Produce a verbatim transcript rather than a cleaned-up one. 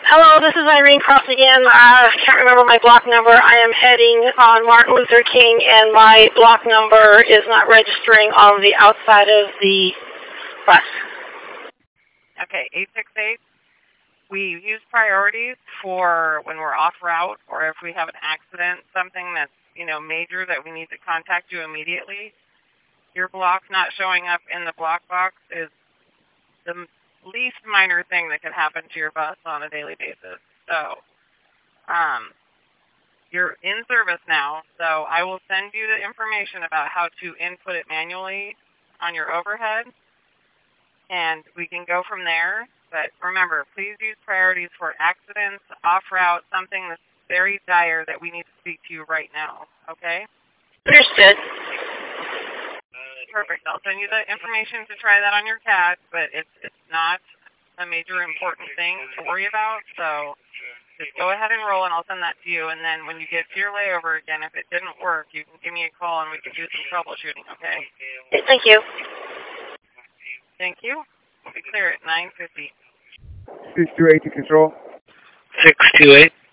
Hello, this is Irene Cross again. I can't remember my block number. I am heading on Martin Luther King, and my block number is not registering on the outside of the bus. Okay, eight six eight. We use priorities for when we're off route or if we have an accident, something that's, you know, major that we need to contact you immediately. Your block not showing up in the block box is the least minor thing that could happen to your bus on a daily basis. So, um, you're in service now, so I will send you the information about how to input it manually on your overhead, and we can go from there. But remember, please use priorities for accidents, off-route, something that's very dire that we need to speak to you right now, okay? Understood. Perfect. I'll send you the information to try that on your C A D, but it's, it's not a major important thing to worry about, so just go ahead and roll, and I'll send that to you. And then when you get to your layover again, if it didn't work, you can give me a call, and we can do some troubleshooting, okay? Thank you. Thank you. We'll be clear at nine fifty. six two eight to control. six two eight.